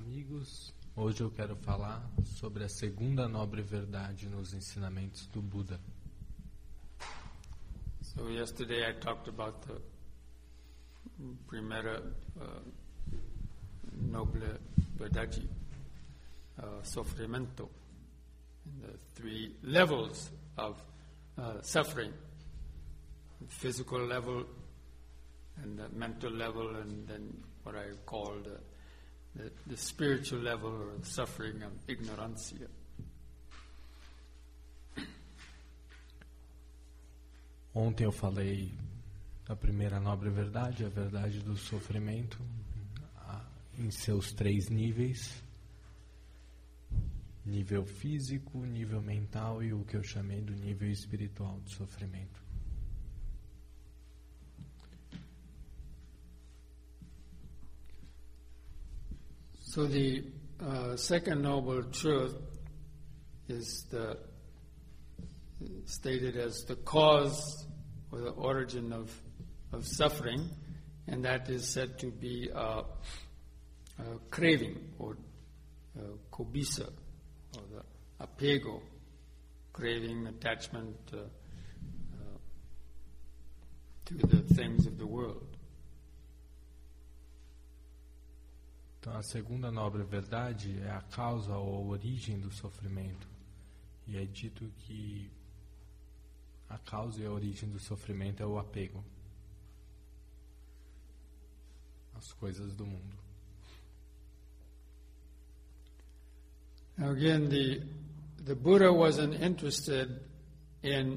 amigos, hoje eu quero falar sobre a segunda nobre verdade nos ensinamentos do Buda. So yesterday I talked about the primeira noble verdade, sofrimento, and the three levels of suffering: the physical level, and the mental level, and then what I call the spiritual level, or the suffering of ignorancia. Ontem eu falei da primeira nobre verdade, a verdade do sofrimento, em seus três níveis: nível físico, nível mental e o que eu chamei do nível espiritual do sofrimento. So the second noble truth is stated as the cause or the origin of suffering, and that is said to be craving, or kobisa, or the apego, craving, attachment to the things of the world. Então, a segunda nobre verdade é a causa ou a origem do sofrimento. E é dito que a causa e a origem do sofrimento é o apego às coisas do mundo. Now again, the Buddha wasn't interested in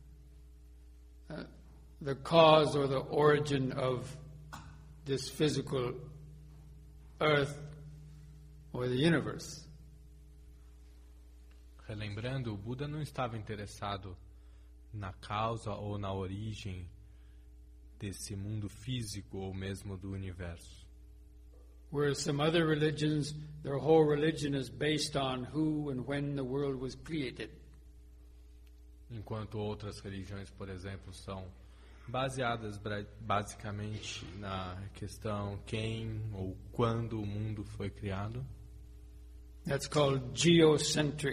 the cause or the origin of this physical earth or the universe. Relembrando, o Buda não estava interessado na causa ou na origem desse mundo físico ou mesmo do universo. Whereas some other religions, their whole religion is based on who and when the world was created. Enquanto outras religiões, por exemplo, são baseadas basicamente na questão quem ou quando o mundo foi criado. That's called geocentric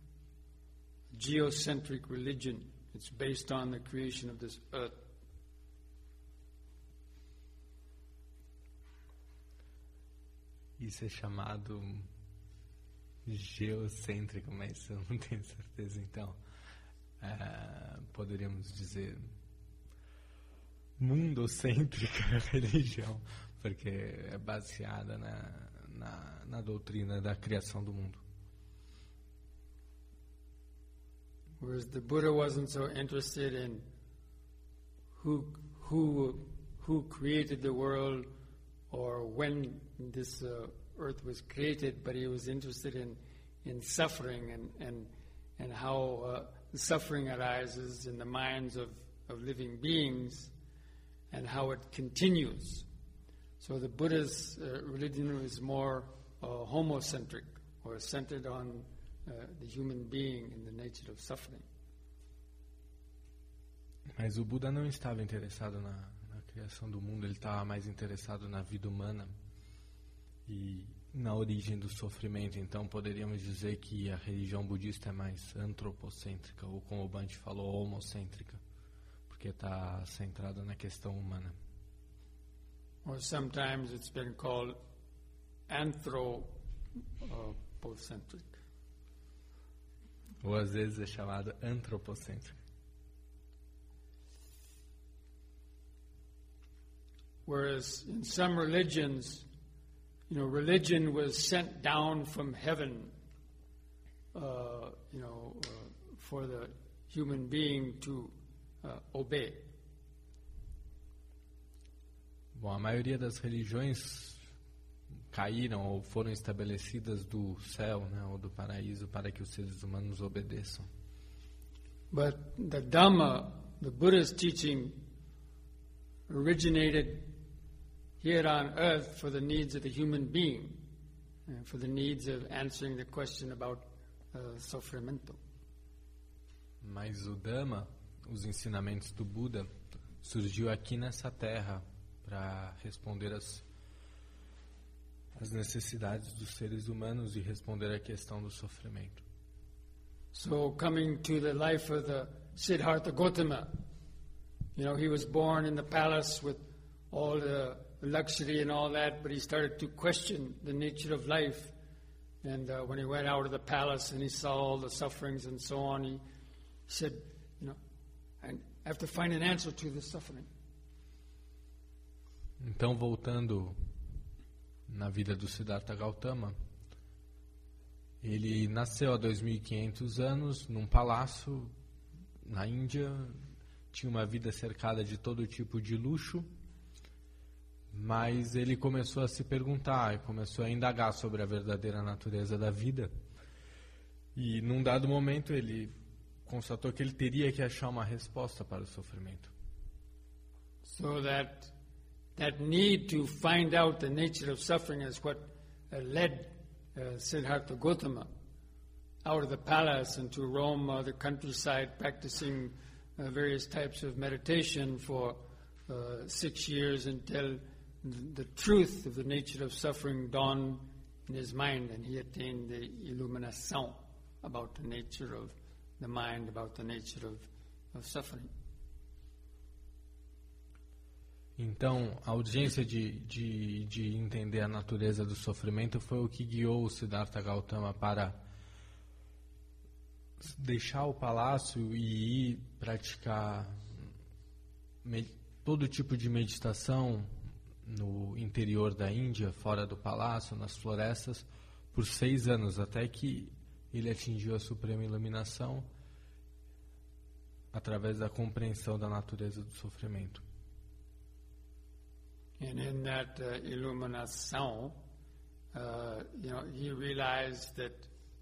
religion. It's based on the creation of this earth. Isso é chamado geocêntrico, mas eu não tenho certeza. Então, poderíamos dizer mundocêntrica religião, porque é baseada na doutrina da criação do mundo. Whereas the Buddha wasn't so interested in who created the world or when this earth was created, but he was interested in suffering and how suffering arises in the minds of living beings and how it continues. So the Buddha's religion is more homocentric, or centered on the human being and the nature of suffering. Mas o Buda não estava interessado na criação do mundo, ele estava mais interessado na vida humana e na origem do sofrimento. Então poderíamos dizer que a religião budista é mais antropocêntrica, ou como o Bhante falou, homocêntrica, porque está centrada na questão humana. Or sometimes it's been called anthropocentric. Ou às vezes é chamado antropocêntrico. Whereas in some religions, religion was sent down from heaven, for the human being to obey. Bom, a maioria das religiões caíram ou foram estabelecidas do céu, ou do paraíso, para que os seres humanos obedeçam. But the Dhamma, the Buddha's teaching, originated here on earth for the needs of the human being, and for the needs of answering the question about sofrimento. Mas o Dhamma, os ensinamentos do Buda, surgiu aqui nessa terra para responder as necessidades dos seres humanos e responder à questão do sofrimento. So coming to the life of the Siddhartha Gautama, he was born in the palace with all the luxury and all that, but he started to question the nature of life. And when he went out of the palace and he saw all the sufferings and so on, he said, I have to find an answer to this suffering. Então, voltando na vida do Siddhartha Gautama, ele nasceu há 2.500 anos num palácio na Índia, tinha uma vida cercada de todo tipo de luxo, mas ele começou a se perguntar, começou a indagar sobre a verdadeira natureza da vida. E num dado momento ele constatou que ele teria que achar uma resposta para o sofrimento. So that need to find out the nature of suffering is what led Siddhartha Gautama out of the palace and to roam the countryside, practicing various types of meditation for 6 years until the truth of the nature of suffering dawned in his mind, and he attained the illumination about the nature of the mind, about the nature of suffering. Então, a urgência de entender a natureza do sofrimento foi o que guiou o Siddhartha Gautama para deixar o palácio e ir praticar todo tipo de meditação no interior da Índia, fora do palácio, nas florestas, por 6 anos, até que ele atingiu a suprema iluminação através da compreensão da natureza do sofrimento. And in that illumination, he realized that,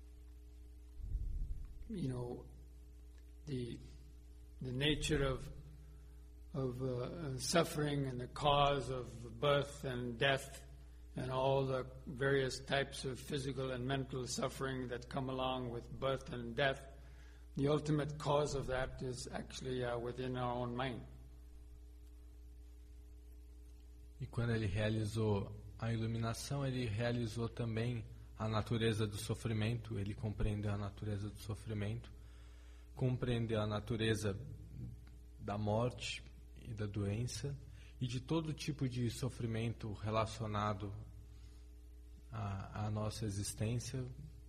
the nature of suffering and the cause of birth and death and all the various types of physical and mental suffering that come along with birth and death, the ultimate cause of that is actually within our own mind. E quando ele realizou a iluminação, ele realizou também a natureza do sofrimento, ele compreendeu a natureza do sofrimento, compreendeu a natureza da morte e da doença e de todo tipo de sofrimento relacionado à nossa existência,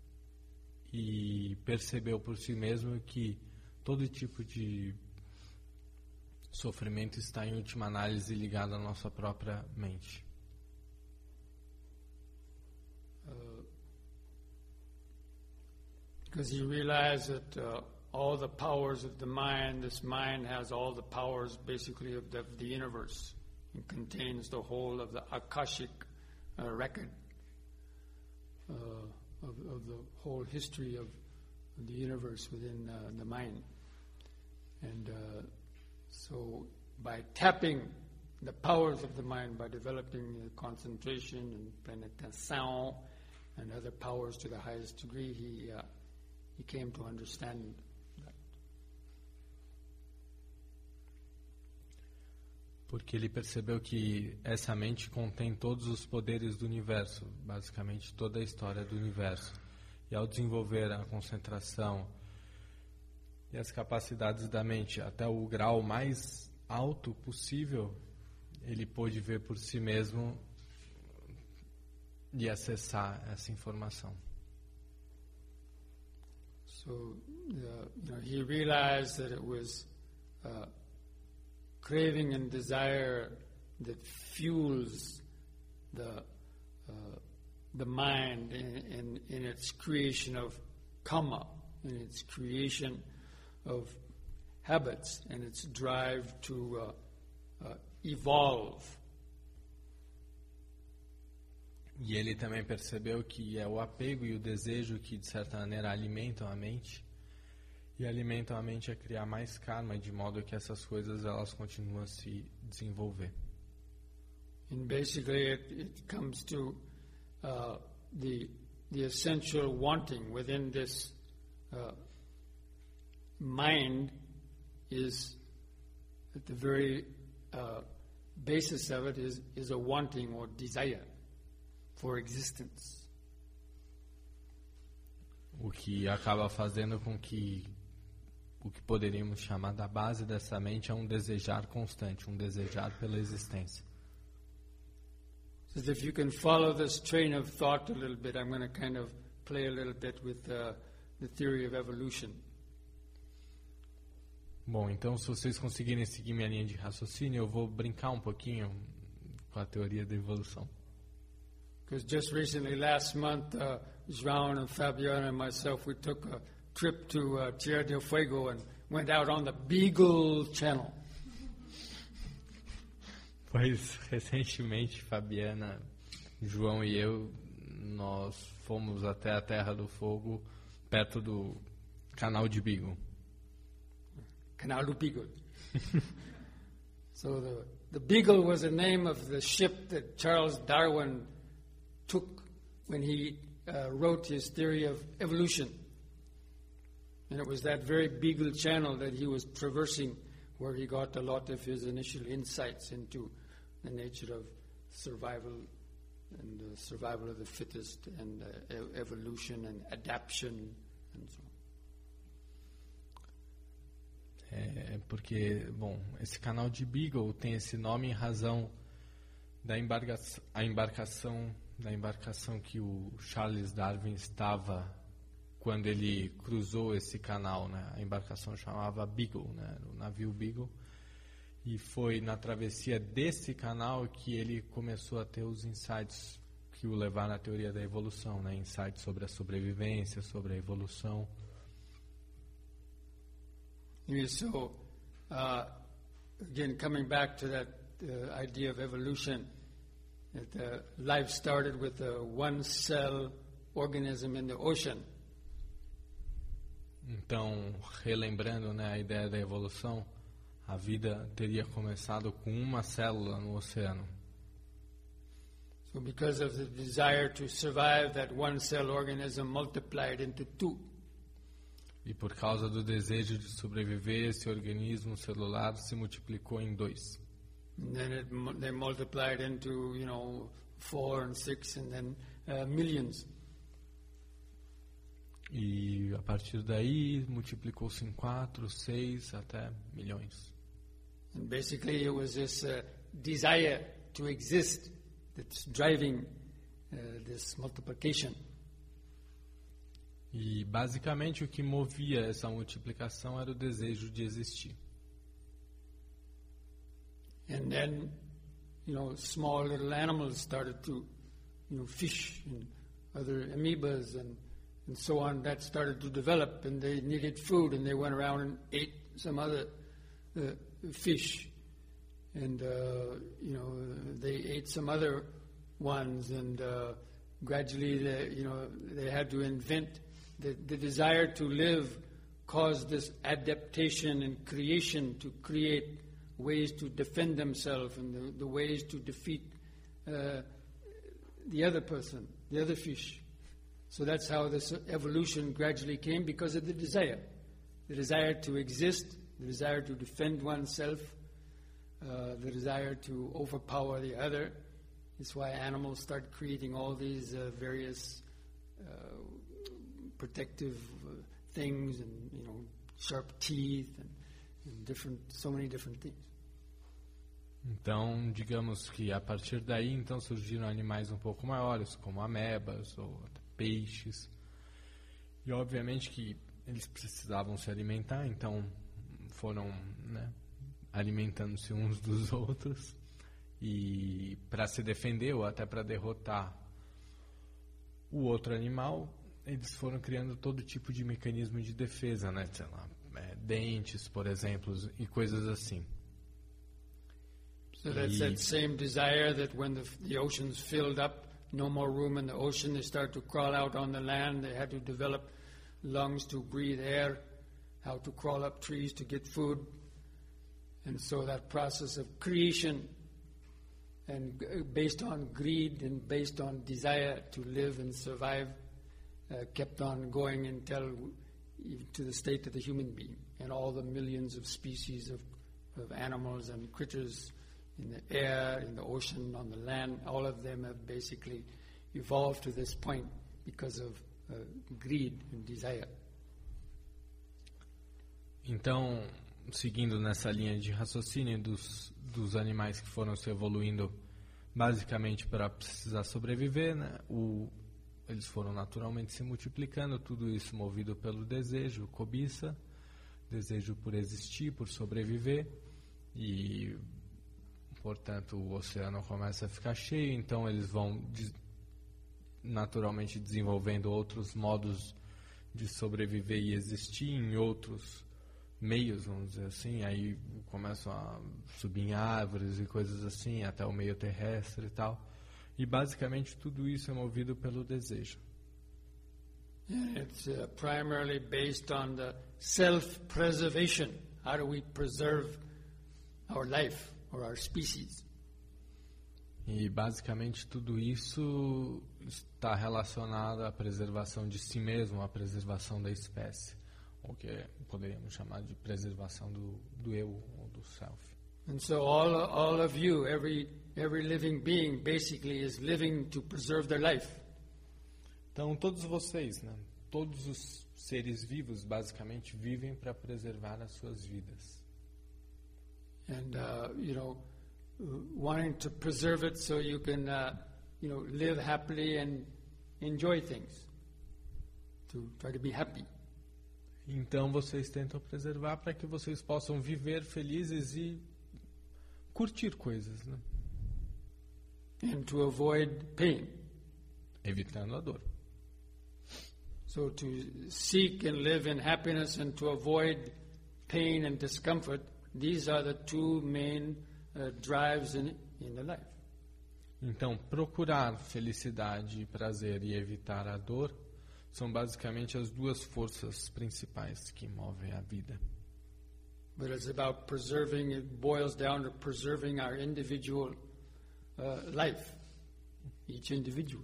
e percebeu por si mesmo que todo tipo de sofrimento está em última análise ligado à nossa própria mente. Because he realized that all the powers of the mind, this mind has all the powers basically of the universe. It contains the whole of the Akashic record of the whole history of the universe within the mind. And so by tapping the powers of the mind, by developing concentration and penetration and other powers to the highest degree, he came to understand that. Porque ele percebeu que essa mente contém todos os poderes do universo, basicamente toda a história do universo. E ao desenvolver a concentração e as capacidades da mente até o grau mais alto possível, ele pôde ver por si mesmo e acessar essa informação. So, he realized that it was craving and desire that fuels the mind in its creation of karma, in its creation of habits, and its drive to evolve. E ele também percebeu que é o apego e o desejo que, de certa maneira, alimentam a mente. E alimentam a mente a criar mais karma, de modo que essas coisas elas continuam a se desenvolver. And basically it comes to the essential wanting within this mind is at the very basis of it is a wanting or desire for existence. O que acaba fazendo com que o que poderíamos chamar da base dessa mente é um desejar constante, um desejar pela existência. So if you can follow this train of thought a little bit, I'm going to kind of play a little bit with the theory of evolution. Bom, então se vocês conseguirem seguir minha linha de raciocínio, eu vou brincar um pouquinho com a teoria da evolução. Because just recently, last month, João and Fabiana and myself, we took a trip to Tierra del Fuego and went out on the Beagle Channel. Pois, recentemente, Fabiana, João e eu, nós fomos até a Terra do Fogo, perto do Canal de Beagle. Canal do Beagle. So the Beagle was the name of the ship that Charles Darwin took when he wrote his theory of evolution. And it was that very Beagle Channel that he was traversing where he got a lot of his initial insights into the nature of survival and the survival of the fittest and evolution and adaptation and so on. Porque, bom, esse canal de Beagle tem esse nome em razão da embarcação que o Charles Darwin estava quando ele cruzou esse canal, né? A embarcação chamava Beagle, né? O navio Beagle. E foi na travessia desse canal que ele começou a ter os insights que o levaram à teoria da evolução, né? Insights sobre a sobrevivência, sobre a evolução. So, again, coming back to that idea of evolution, that life started with a one-cell organism in the ocean. Então, relembrando, né, a ideia da evolução, a vida teria começado com uma célula no oceano. So, because of the desire to survive, that one-cell organism multiplied into two. E por causa do desejo de sobreviver, esse organismo celular se multiplicou em 2. And then they multiplied into, 4 and 6 and then millions. E a partir daí multiplicou-se em 4, 6 até milhões. And basically it was this desire to exist that's driving this multiplication. E basicamente o que movia essa multiplicação era o desejo de existir. And then, small little animals started to, fish and other amoebas and so on, that started to develop, and they needed food, and they went around and ate some other fish. And, they ate some other ones, and gradually, they had to invent. The desire to live caused this adaptation and creation to create ways to defend themselves and the ways to defeat the other person, the other fish. So that's how this evolution gradually came, because of the desire to exist, the desire to defend oneself, the desire to overpower the other. It's why animals start creating all these various protective things and sharp teeth and so many different things. Então, digamos que a partir daí então surgiram animais um pouco maiores, como amebas ou peixes. E obviamente que eles precisavam se alimentar, então foram, alimentando-se uns dos outros, e para se defender ou até para derrotar o outro animal, eles foram criando todo tipo de mecanismo de defesa, né? Sei lá, dentes, por exemplo, e coisas assim. So that's that same desire that when the oceans filled up, no more room in the ocean, they start to crawl out on the land. They had to develop lungs to breathe air, how to crawl up trees to get food. And so that process of creation, and based on greed and based on desire to live and survive, kept on going until to the state of the human being. And all the millions of species of animals and critters in the air, in the ocean, on the land, all of them have basically evolved to this point because of greed and desire. Então, seguindo nessa linha de raciocínio dos animais que foram se evoluindo basicamente para precisar sobreviver, né? Eles foram naturalmente se multiplicando, tudo isso movido pelo desejo, cobiça, desejo por existir, por sobreviver, e, portanto, o oceano começa a ficar cheio, então eles vão naturalmente desenvolvendo outros modos de sobreviver e existir em outros meios, vamos dizer assim, aí começam a subir em árvores e coisas assim, até o meio terrestre e tal. E basicamente tudo isso é movido pelo desejo. It's primarily based on the self-preservation. How do we preserve our life or our species? E basicamente tudo isso está relacionado à preservação de si mesmo, à preservação da espécie, o que poderíamos chamar de preservação do eu ou do self. And so all of you, every living being basically is living to preserve their life. Então todos vocês, né, todos os seres vivos basicamente vivem para preservar as suas vidas. And wanting to preserve it so you can live happily and enjoy things. To try to be happy. Então vocês tentam preservar para que vocês possam viver felizes e curtir coisas, né? And to avoid pain. Evitando a dor. So to seek and live in happiness and to avoid pain and discomfort, these are the two main drives in the life. Então, procurar felicidade, prazer e evitar a dor são basicamente as duas forças principais que movem a vida. But it's about preserving, it boils down to preserving our individual life, each individual.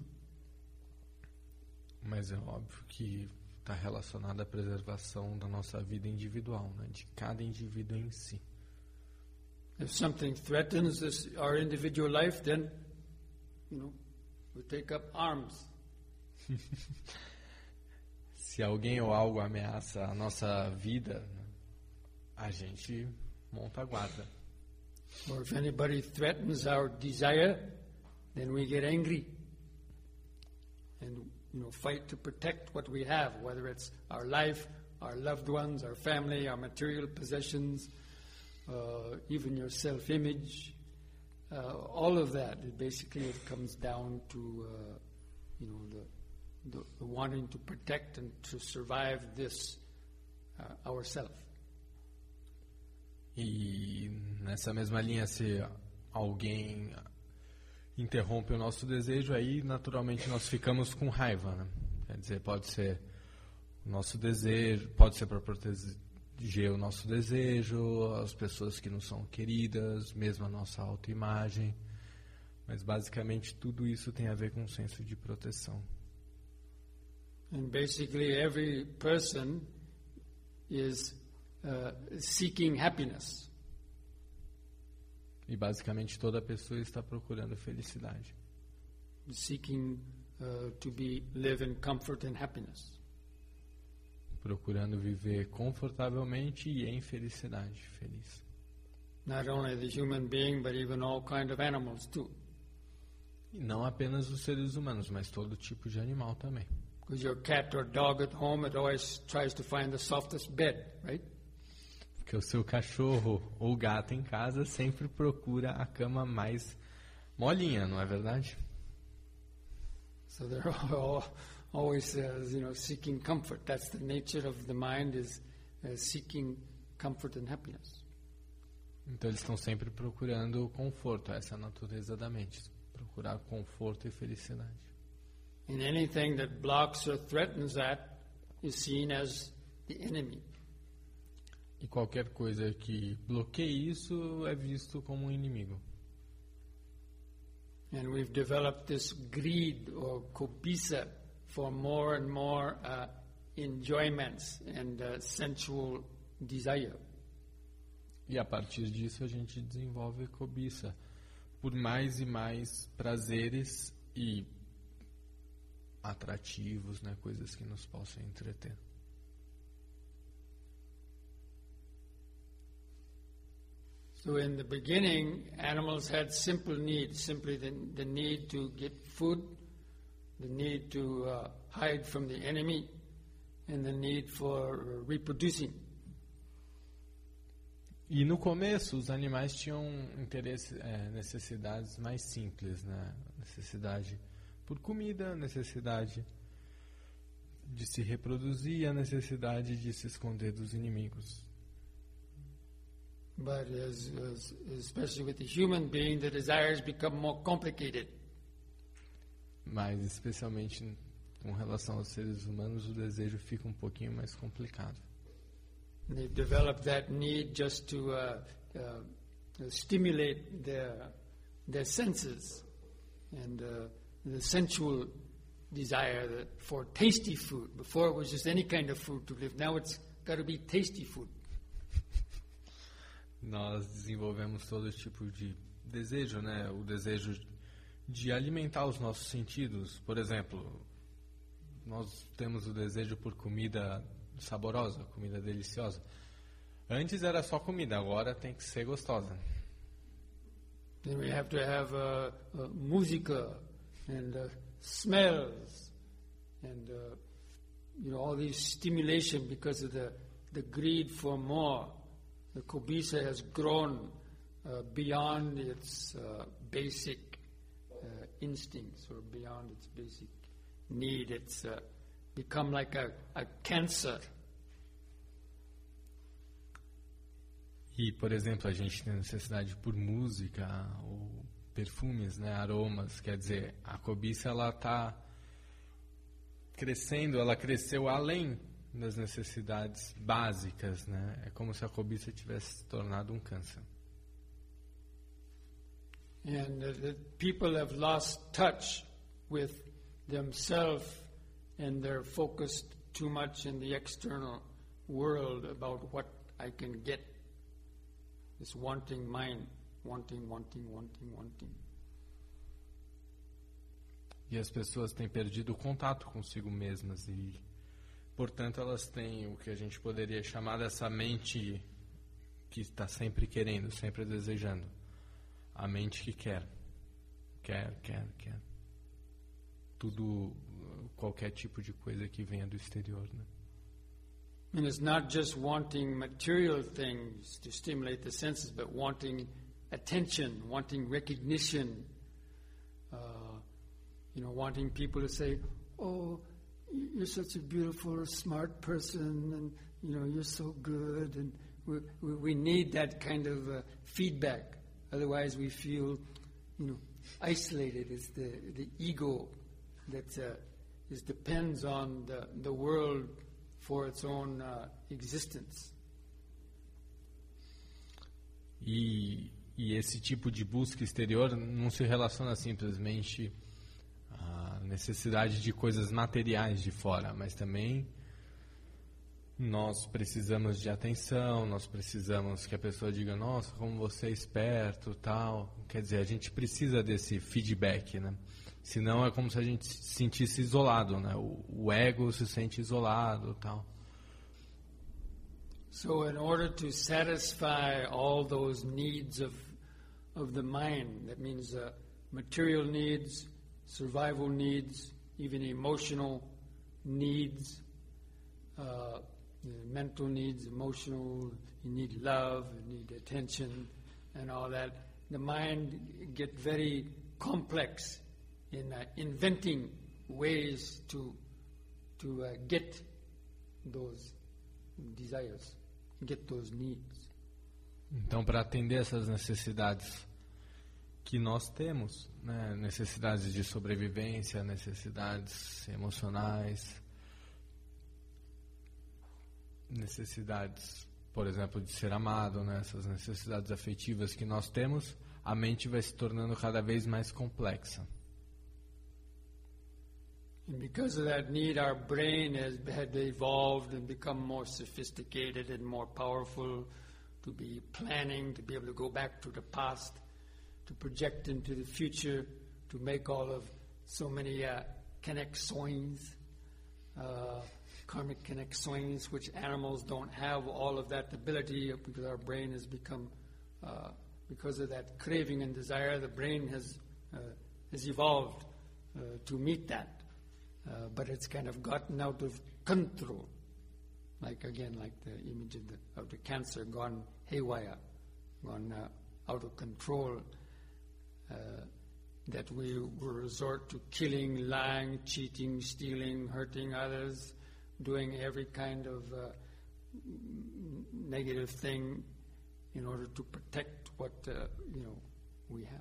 Mas é óbvio que está relacionado à preservação da nossa vida individual, né? De cada indivíduo em si. If something threatens our individual life, then, we take up arms. Se alguém ou algo ameaça a nossa vida, a gente monta a guarda. Or if anybody threatens our desire, then we get angry and fight to protect what we have, whether it's our life, our loved ones, our family, our material possessions, even your self-image, all of that. Basically, it comes down to the wanting to protect and to survive this ourself. E nessa mesma linha, se alguém interrompe o nosso desejo, aí naturalmente nós ficamos com raiva, né? Quer dizer, pode ser o nosso desejo, pode ser para proteger o nosso desejo, as pessoas que não são queridas, mesmo a nossa autoimagem, mas basicamente tudo isso tem a ver com um senso de proteção. And basically every person is seeking happiness. E basicamente toda pessoa está procurando felicidade. Seeking to live in comfort and happiness. Procurando viver confortavelmente e em felicidade, feliz. Not only the human being, but even all kind of animals too. E não apenas os seres humanos, mas todo tipo de animal também. Because your cat or dog at home, it always tries to find the softest bed, right? Porque o seu cachorro ou gato em casa sempre procura a cama mais molinha, não é verdade? So they're always, seeking comfort. That's the nature of the mind, is seeking comfort and happiness. Então eles estão sempre procurando conforto, essa é a natureza da mente, procurar conforto e felicidade. And anything that blocks or threatens that is seen as the enemy. E qualquer coisa que bloqueie isso é visto como um inimigo. And we've developed this greed or cobiça for more and more enjoyments and sensual desire. E a partir disso a gente desenvolve cobiça por mais e mais prazeres e atrativos, né? Coisas que nos possam entreter. So in the beginning, animals had simple needs, simply the need to get food, the need to hide from the enemy, and the need for reproducing. E no começo, os animais tinham necessidades mais simples, né? Necessidade por comida, necessidade de se reproduzir e a necessidade de se esconder dos inimigos. But especially with the human being, the desires become more complicated. Mas, especialmente com relação aos seres humanos, o desejo fica um pouquinho mais complicado. They develop that need just to stimulate their senses and the sensual desire for tasty food. Before it was just any kind of food to live. Now it's got to be tasty food. Nós desenvolvemos todo tipo de desejo, né? O desejo de alimentar os nossos sentidos. Por exemplo, nós temos o desejo por comida saborosa, comida deliciosa. Antes era só comida, agora tem que ser gostosa. Then we have to have música and smells and all these stimulation because of the greed for more. The cobiça has grown beyond its basic instincts or beyond its basic need. It's become like a cancer. E, por exemplo, a gente tem necessidade por música ou perfumes, né, aromas. Quer dizer, a cobiça ela está crescendo, ela cresceu além das necessidades básicas, né? É como se a cobiça tivesse se tornado um câncer. And the people have lost touch with themselves and they're focused too much in the external world about what I can get. This wanting mind, wanting. E as pessoas têm perdido o contato consigo mesmas e, portanto, elas têm o que a gente poderia chamar dessa mente que está sempre querendo, sempre desejando. A mente que quer. Tudo, qualquer tipo de coisa que venha do exterior, né? And it's not just wanting material things to stimulate the senses, but wanting attention, wanting recognition, wanting people to say, "Oh, you're such a beautiful, smart person, and you're so good." And we need that kind of feedback. Otherwise, we feel, isolated. It's the ego that depends on the world for its own existence. E esse tipo de busca exterior não se relaciona simplesmente à necessidade de coisas materiais de fora, mas também nós precisamos de atenção, nós precisamos que a pessoa diga, nossa, como você é esperto, tal. Quer dizer, a gente precisa desse feedback, né? Senão é como se a gente se sentisse isolado, né? O ego se sente isolado, tal. So in order to satisfy all those needs of the mind, that means material needs, survival needs, even emotional needs, mental needs, emotional, you need love, you need attention, and all that. The mind gets very complex in inventing ways to get those desires, get those needs. Então, para atender essas necessidades que nós temos, né, necessidades de sobrevivência, necessidades emocionais, necessidades, por exemplo, de ser amado, né, essas necessidades afetivas que nós temos, a mente vai se tornando cada vez mais complexa. And because of that need, our brain had evolved and become more sophisticated and more powerful to be planning, to be able to go back to the past, to project into the future, to make all of so many connexões, karmic connexões, which animals don't have all of that ability because our brain has become, because of that craving and desire, the brain has evolved to meet that. But it's kind of gotten out of control. Like the image of the cancer gone haywire, gone out of control, that we will resort to killing, lying, cheating, stealing, hurting others, doing every kind of negative thing in order to protect what we have.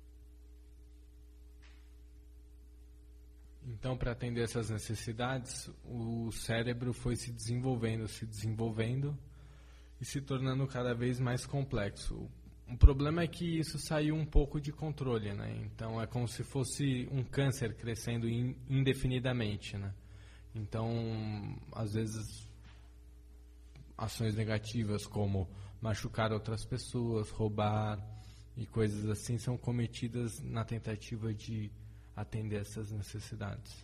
Então, para atender essas necessidades, o cérebro foi se desenvolvendo e se tornando cada vez mais complexo. O problema é que isso saiu um pouco de controle, né? Então, é como se fosse um câncer crescendo indefinidamente, né? Então, às vezes, ações negativas como machucar outras pessoas, roubar e coisas assim são cometidas na tentativa de atender essas necessidades.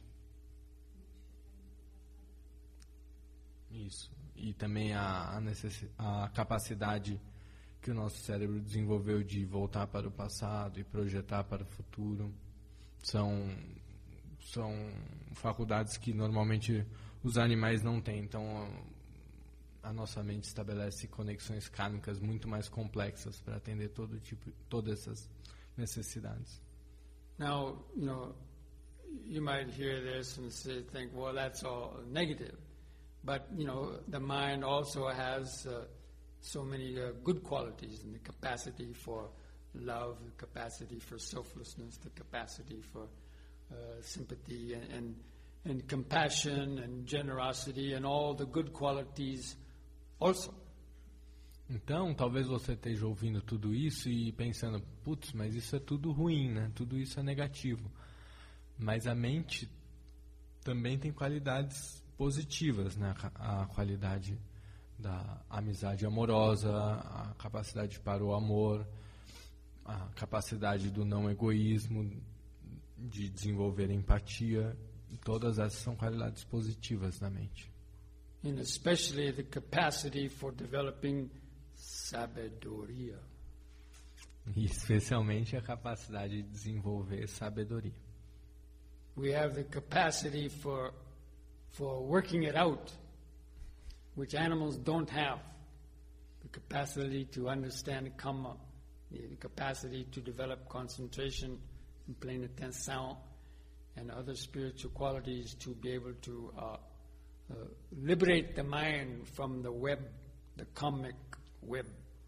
Isso. E também a capacidade que o nosso cérebro desenvolveu de voltar para o passado e projetar para o futuro são faculdades que normalmente os animais não têm. Então a nossa mente estabelece conexões kármicas muito mais complexas para atender todas essas necessidades. Now, you might hear this and think, well, that's all negative. But, the mind also has so many good qualities, and the capacity for love, the capacity for selflessness, the capacity for sympathy and compassion and generosity and all the good qualities also. Então, talvez você esteja ouvindo tudo isso e pensando, putz, mas isso é tudo ruim, né? Tudo isso é negativo. Mas a mente também tem qualidades positivas, né? A qualidade da amizade amorosa, a capacidade para o amor, a capacidade do não egoísmo, de desenvolver empatia. Todas essas são qualidades positivas da mente. And especially the capacity for developing sabedoria. E especialmente a capacidade de desenvolver sabedoria. We have the capacity for working it out, which animals don't have. The capacity to understand karma, the capacity to develop concentration and plain attention and other spiritual qualities to be able to liberate the mind from the web, the karmic web.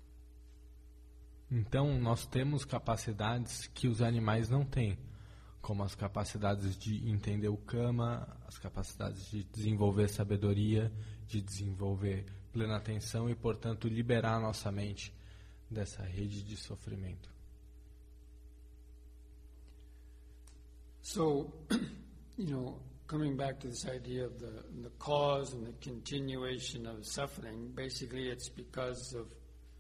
Então, nós temos capacidades que os animais não têm, como as capacidades de entender o Kama, as capacidades de desenvolver sabedoria, de desenvolver plena atenção e, portanto, liberar nossa mente dessa rede de sofrimento. So, coming back to this idea of the cause and the continuation of suffering, basically it's because of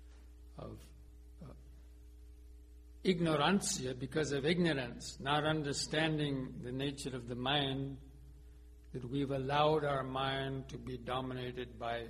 ignorancia, because of ignorance, not understanding the nature of the mind, that we've allowed our mind to be dominated by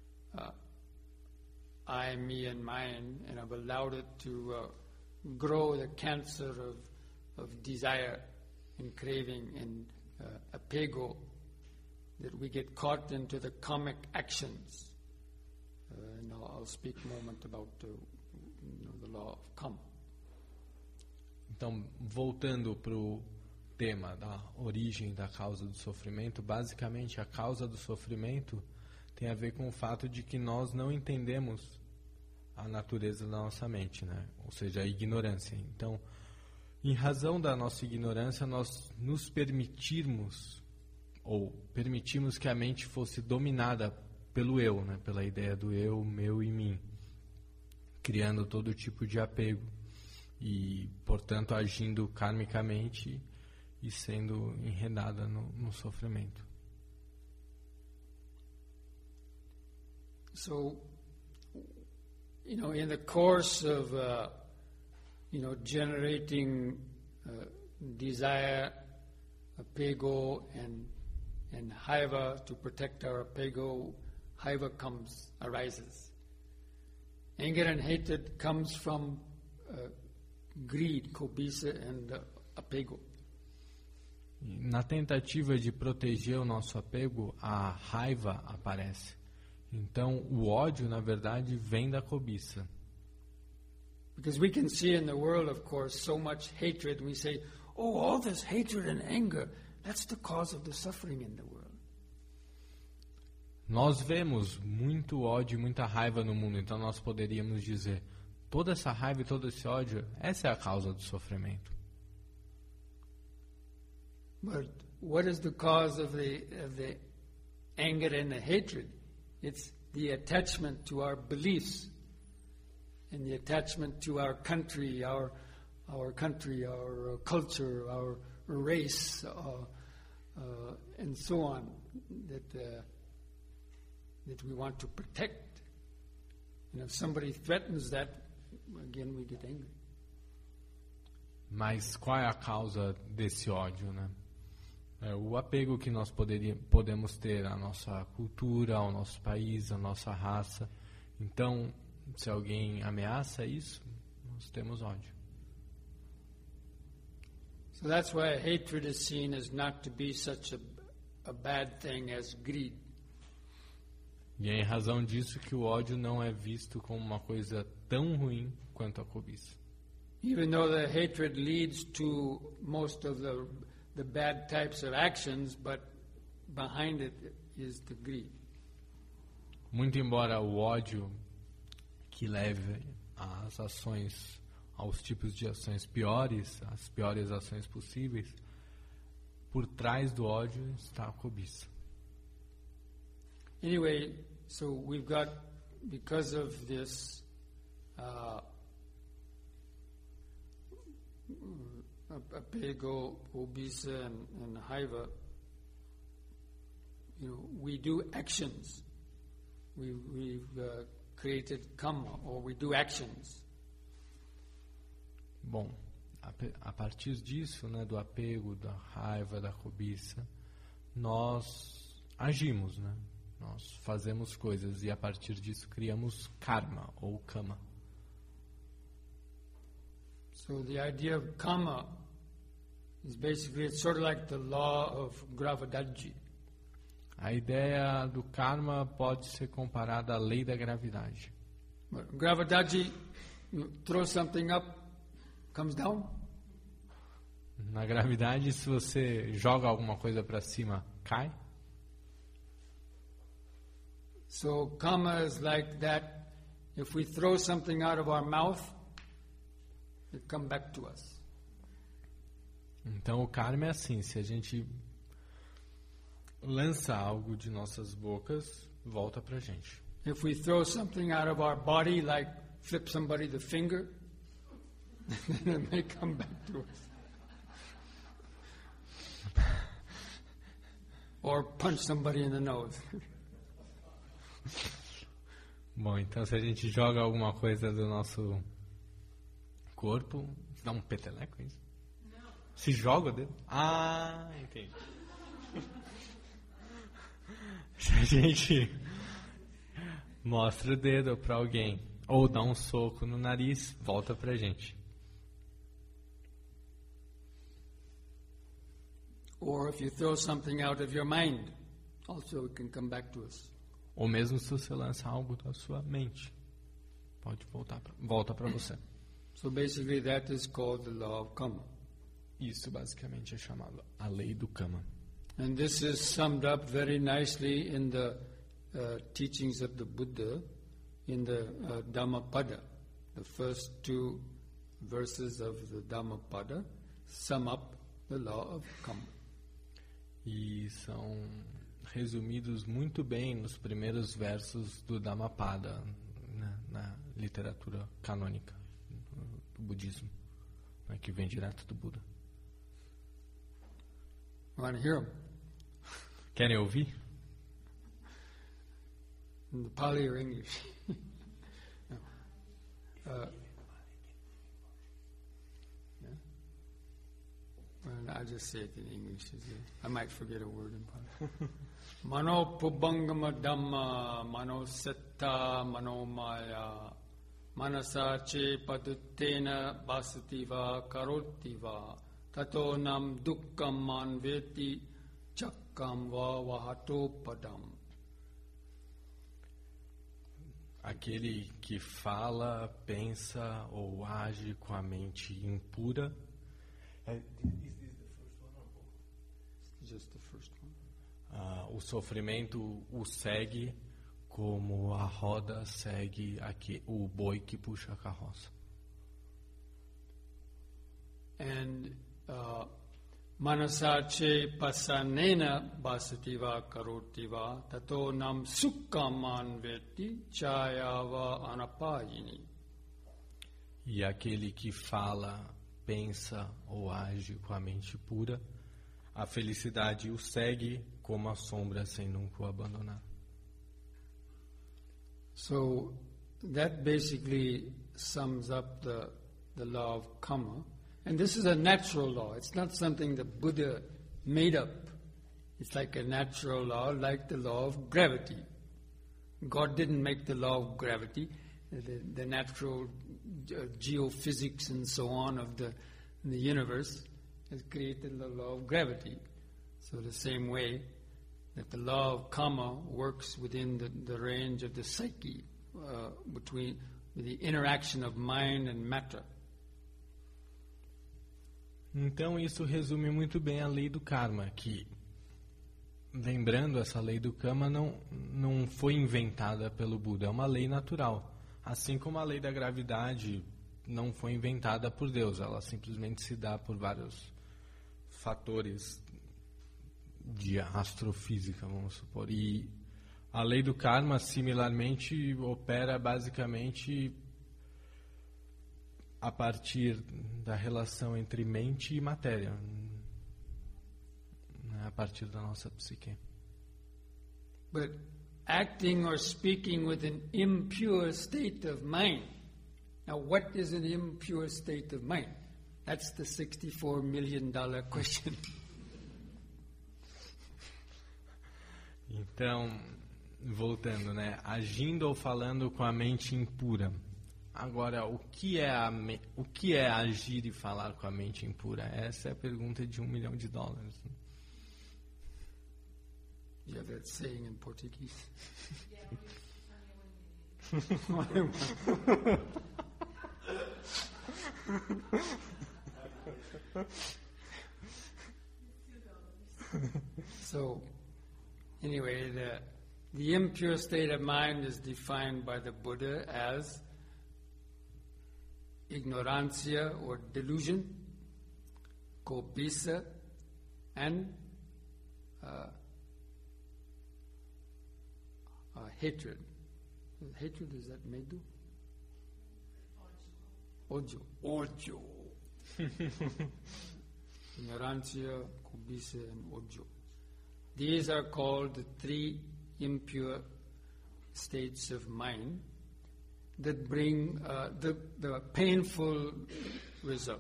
I, me, and mine, and have allowed it to grow the cancer of desire and craving and apego, that we get caught into the karmic actions. And I'll speak a moment about the law of karma. Então, voltando para o tema da origem da causa do sofrimento, basicamente a causa do sofrimento tem a ver com o fato de que nós não entendemos a natureza da nossa mente, né? Ou seja, a ignorância. Então, em razão da nossa ignorância, nós nos permitimos que a mente fosse dominada pelo eu, né? Pela ideia do eu, meu e mim, criando todo tipo de apego e, portanto, agindo karmicamente e sendo enredada no sofrimento. So, in the course of generating desire, apego and haiva, to protect our apego, haiva arises. Anger and hatred comes from greed, cobiça, and apego. Na tentativa de proteger o nosso apego, a raiva aparece. Então, o ódio, na verdade, vem da cobiça. Because we can see in the world, of course, so much hatred, and we say, oh, all this hatred and anger, that's the cause of the suffering in the world. Nós vemos muito ódio e muita raiva no mundo, então nós poderíamos dizer, toda essa raiva e todo esse ódio, essa é a causa do sofrimento. But what is the cause of the anger and the hatred? It's the attachment to our beliefs and the attachment to our country, our culture, our race, and so on, that we want to protect. And if somebody threatens that, again we get angry. Mas qual é a causa desse ódio, né? É o apego que nós podemos ter à nossa cultura, ao nosso país, à nossa raça. Então, se alguém ameaça isso, nós temos ódio. So that's why hatred is seen as not to be such a bad thing as greed. E é em razão disso que o ódio não é visto como uma coisa tão ruim quanto a cobiça. Even though the hatred leads to most of the bad types of actions, but behind it is the greed. Muito embora o ódio que leve às ações, aos tipos de ações piores, as piores ações possíveis, por trás do ódio está a cobiça. Anyway, so we've got, because of this apego, cobiça, and haiva, we do actions. We've created karma, or we do actions. Bom, a partir disso, né, do apego, da raiva, da cobiça, nós agimos, né? Nós fazemos coisas e a partir disso criamos karma ou kama. So the idea of karma is basically, it's sort of like the law of gravitati. A ideia do karma pode ser comparada à lei da gravidade. But gravitati, you throw something up, comes down. Na gravidade, se você joga alguma coisa para cima, cai. So karma is like that. If we throw something out of our mouth, it comes back to us. Então o karma é assim, se a gente lança algo de nossas bocas, volta pra gente. If we throw something out of our body, like flip somebody the finger, then it may come back to us. Or punch somebody in the nose. Bom, então se a gente joga alguma coisa do nosso corpo, dá um peteleco, é isso? Não. Se joga o dedo? Ah, entendi. Se a gente mostra o dedo pra alguém ou dá um soco no nariz, volta pra gente. Or if you throw something out of your mind, also it can come back to us. Ou mesmo se você lança algo da sua mente, pode volta para você. So basically that is called the law of karma. Isso basicamente é chamado a lei do karma. And this is summed up very nicely in the teachings of the Buddha, in the Dhammapada. The first two verses of the Dhammapada sum up the law of karma. E são resumidos muito bem nos primeiros versos do Dhammapada, na literatura canônica do budismo, né, que vem direto do Buda. Want to hear them? Querem ouvir? In the Pali or English? Well, I'll just say it in English. I might forget a word in Pali. Mano pubangama dhamma, mano setta, mano maya, manasa che paduttena basativa karotiva, tato nam dukkam manveti chakkam va vahato padam. Aquele que fala, pensa ou age com a mente impura. Just the first one. O sofrimento o segue como a roda segue o boi que puxa a carroça. And manasache pasanena basativa karotiva tato nam sukkaman veti chayava anapayini. E aquele que fala, pensa ou age com a mente pura, a felicidade o segue como a sombra sem nunca o abandonar. So that basically sums up the law of karma. And this is a natural law. It's not something that Buddha made up. It's like a natural law, like the law of gravity. God didn't make the law of gravity, the natural geophysics and so on of the universe has created the law of gravity. So the same way that the law of karma works within the range of the psyche, between the interaction of mind and matter. Então isso resume muito bem a lei do karma, que, lembrando, essa lei do karma não foi inventada pelo Buda, é uma lei natural. Assim como a lei da gravidade não foi inventada por Deus, ela simplesmente se dá por vários fatores de astrofísica, vamos supor. E a lei do karma, similarmente, opera basicamente a partir da relação entre mente e matéria, a partir da nossa psique. But acting or speaking with an impure state of mind. Now, what is an impure state of mind? That's the $64 million question. Então, voltando, né? Agindo ou falando com a mente impura. Agora, o que é agir e falar com a mente impura? Essa é a pergunta de $1 milhão. You have that saying in Portuguese. So, anyway, the impure state of mind is defined by the Buddha as ignorancia or delusion, kobisa, and hatred. Hatred, is that medu? Ojo. Ojo. Ignorancia, kobisa, and ojo. These are called the three impure states of mind that bring the painful result.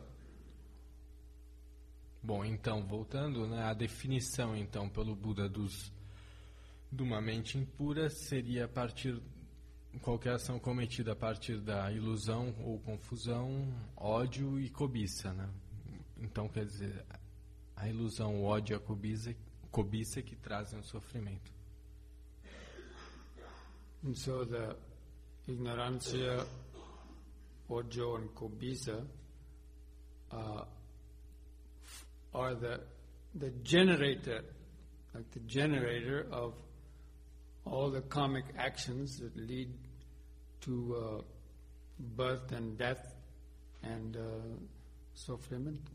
Bom, então, voltando, né, a definição, então, pelo Buda de uma mente impura seria a partir qualquer ação cometida a partir da ilusão ou confusão, ódio e cobiça, né? Então, quer dizer, a ilusão, o ódio e a cobiça que trazem o sofrimento. And so the ignorancia, ojo, and kobisa are the generator, like the generator of all the karmic actions that lead to birth and death and sofrimento.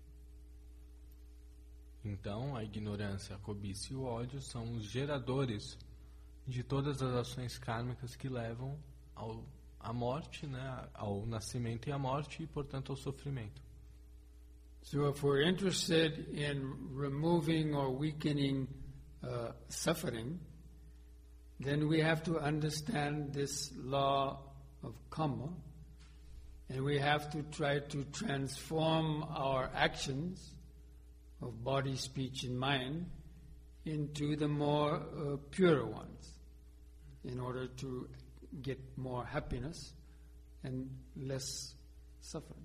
Então, a ignorância, a cobiça e o ódio são os geradores de todas as ações kármicas que levam à morte, né, ao nascimento e à morte e, portanto, ao sofrimento. So if we're interested in removing or weakening suffering, then we have to understand this law of karma, and we have to try to transform our actions of body, speech, and mind into the more purer ones, in order to get more happiness and less suffering.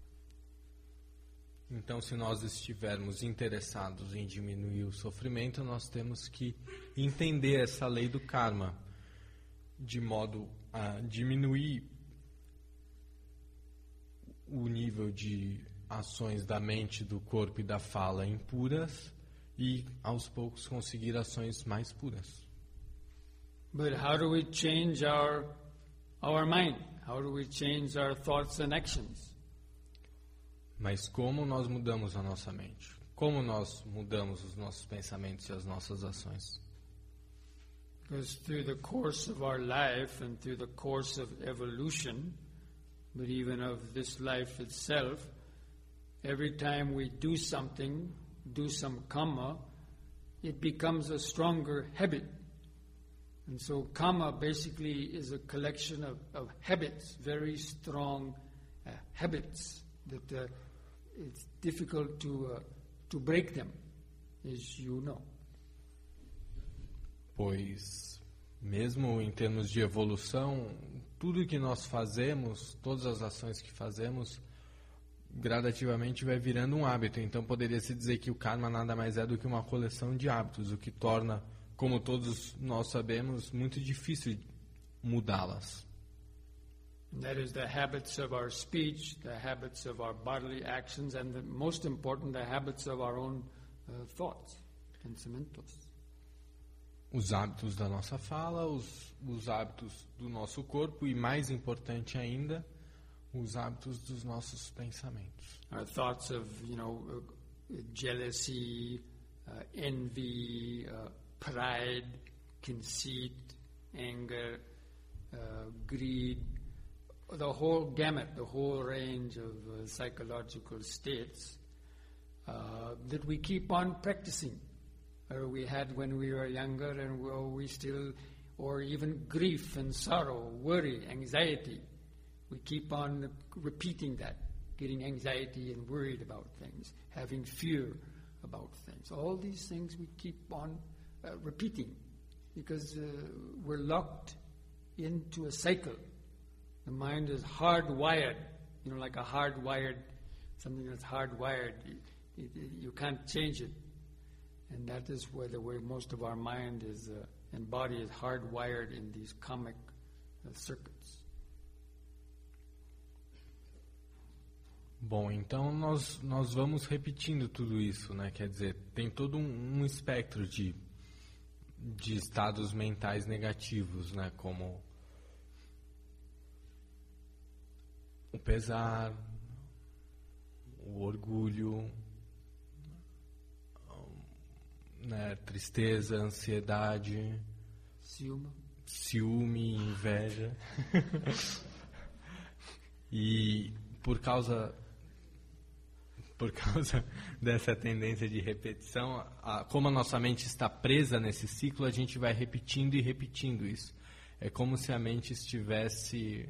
Então, se nós estivermos interessados em diminuir o sofrimento, nós temos que entender essa lei do karma, de modo a diminuir o nível de ações da mente, do corpo e da fala impuras e, aos poucos, conseguir ações mais puras. But how do we change our mind? How do we change our thoughts and actions? Mas como nós mudamos a nossa mente? Como nós mudamos os nossos pensamentos e as nossas ações? Because through the course of our life and through the course of evolution, but even of this life itself, every time we do something, do some karma, it becomes a stronger habit. And so karma basically is a collection of habits, very strong habits that it's difficult to break them, as you know. Pois, mesmo em termos de evolução, tudo que nós fazemos, todas as ações que fazemos, gradativamente vai virando um hábito. Então, poderia-se dizer que o karma nada mais é do que uma coleção de hábitos, o que torna, como todos nós sabemos, muito difícil mudá-las. And that is the habits of our speech, the habits of our bodily actions, and the most important, the habits of our own thoughts, pensamientos. Os hábitos da nossa fala, os hábitos do nosso corpo e, mais importante ainda, os hábitos dos nossos pensamentos. Our thoughts of, jealousy, envy, pride, conceit, anger, greed, the whole gamut, the whole range of psychological states that we keep on practicing, or we had when we were younger, and we still, or even grief and sorrow, worry, anxiety. We keep on repeating that, getting anxiety and worried about things, having fear about things. All these things we keep on repeating because we're locked into a cycle. The mind is hardwired, like a hardwired, something that's hardwired. You can't change it. And that is where the way most of our mind is and body is hardwired in these karmic circuits. Bom, então nós vamos repetindo tudo isso, né? Quer dizer, tem todo um espectro de estados mentais negativos, né? Como o pesar, o orgulho, né? Tristeza, ansiedade, ciúme, inveja. E por causa dessa tendência de repetição, como a nossa mente está presa nesse ciclo, a gente vai repetindo e repetindo isso. É como se a mente estivesse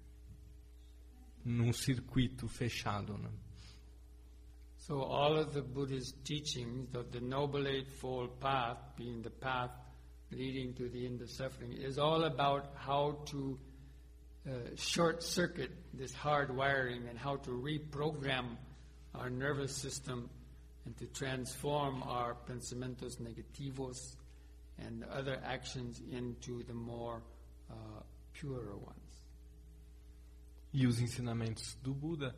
num circuito fechado, né? So all of the Buddhist teachings, the Noble Eightfold Path, being the path leading to the end of suffering, is all about how to short-circuit this hard wiring and how to reprogram our nervous system and to transform our pensamientos negativos and other actions into the more purer ones. E os ensinamentos do Buda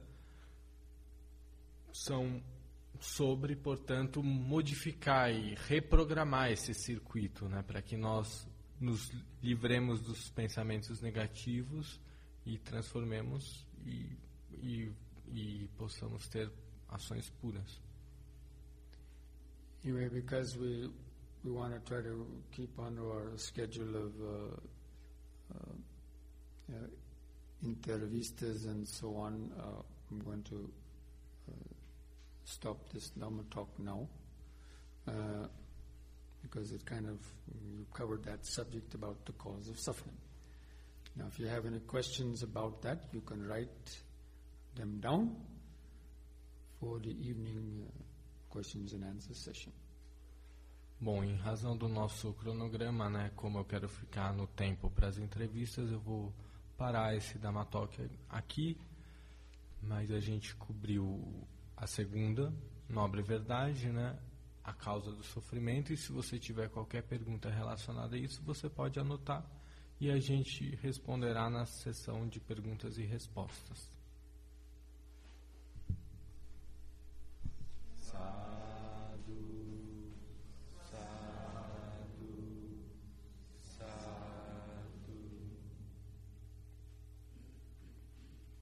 são sobre, portanto, modificar e reprogramar esse circuito, né, para que nós nos livremos dos pensamentos negativos e transformemos e possamos ter ações puras. Anyway, because we want to try to keep on our schedule of entrevistas and so on, I'm going to stop this Dhamma talk now because it you covered that subject about the cause of suffering. Now, if you have any questions about that, you can write them down for the evening questions and answer session. Bom, em razão do nosso cronograma, né, como eu quero ficar no tempo para as entrevistas, eu vou parar esse Dhamma Talk aqui, mas a gente cobriu a segunda, Nobre Verdade, né, a causa do sofrimento, e se você tiver qualquer pergunta relacionada a isso, você pode anotar e a gente responderá na sessão de perguntas e respostas.